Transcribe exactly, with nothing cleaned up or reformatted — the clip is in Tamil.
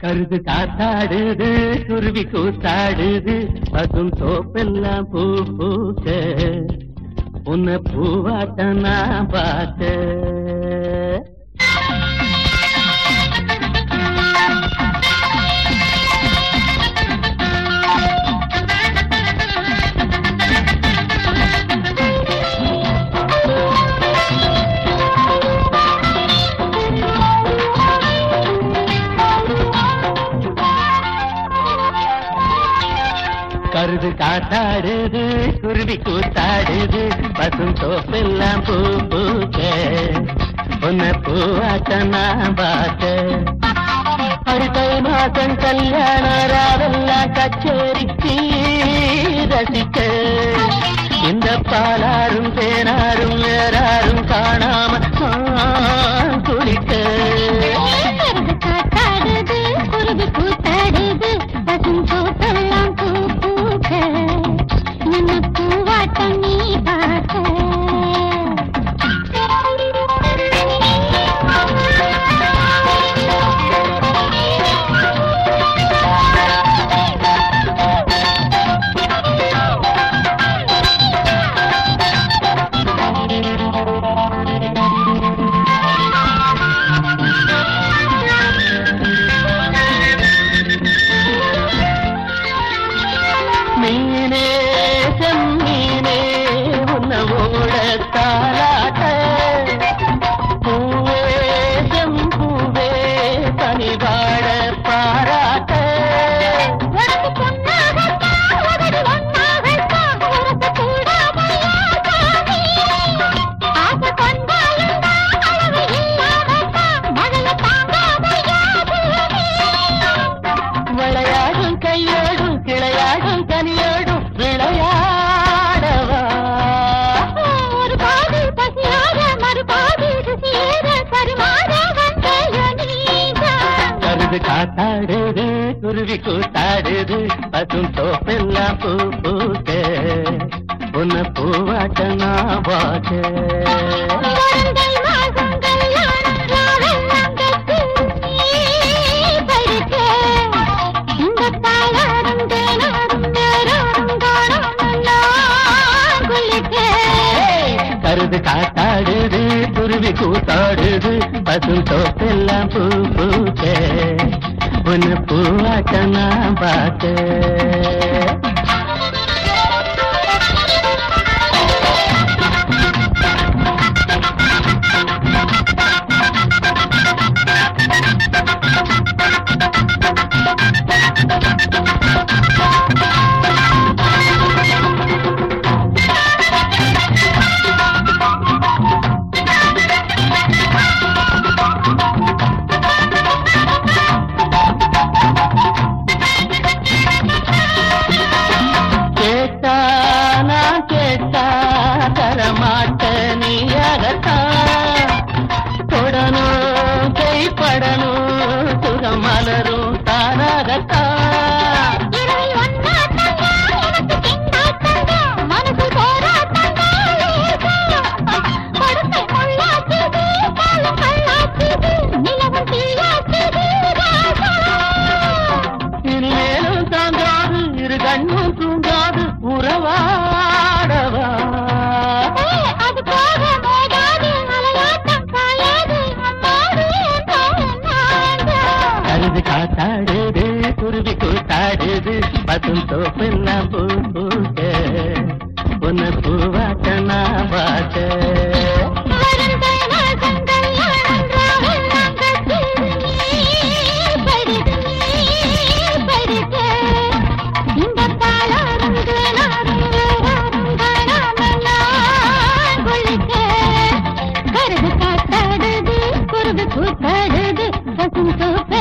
கருது காத்தாடுது குருவி கூத்தாடுது பசும் தோப்பெல்லாம் பூ பூக்க உன்னை பூவாட்ட நான் பார்த்த கருது காத்தாடுது குருவி கூத்தாடுது பசும் தோப்பெல்லாம் பூ பூக்க உன்னை பூவாட்ட நான் பார்த்த அடுத்த மாசம் கல்யாண ராவெல்லாம் கச்சேரிக்கு ரசிக்க இந்த பாலாரும் தேனாரும் வேறாரும் காணாம குளிக்க காத்தாடுது குருவி கூத்தாடுது பசும் தோப்பெல்லாம் பூ என்ன பூவாட்டம் நீ பார்த்த மீனே செம்மீனே உன்னவோட தாலாட்ட பூவே செம்பூவே பனிவாழ பாராட்ட விளையாடும் கையோடும் கிளையாடும் கனியோடும் விளையாடவா ஒரு பாதி பசியாக மறுபாதி ருசியேற பரிமாற வந்தையோ நீதான் கருது காத்தாடுது குருவி கூத்தாடுது பசும் தோப்பெல்லாம் பூ பூக்க உன்னை பூவாட்ட நான் பார்க்க கருது காத்தாடுது குருவி கூத்தாடுது பசும் தோப்பெல்லாம் பூ பூக்க உன்னை பூவாட்ட நான் பார்த்த கேட்டா நான் கேட்டா தரமாட்ட நீ அகத்தான் தொடணும் கைப்படணும் சுகம் மலரும் தானாகத்தான் இனிமேலும் தாங்காது இரு கண்ணும் தூங்காது உறவாடவா கருது காத்தாடுது குருவி கூத்தாடுது பசும் தோப்பெல்லாம் பூ பூக்க உன்னை பூவாட்ட நான் பார்த்த கூத்தாடுது பசும் தோப்பெல்லாம்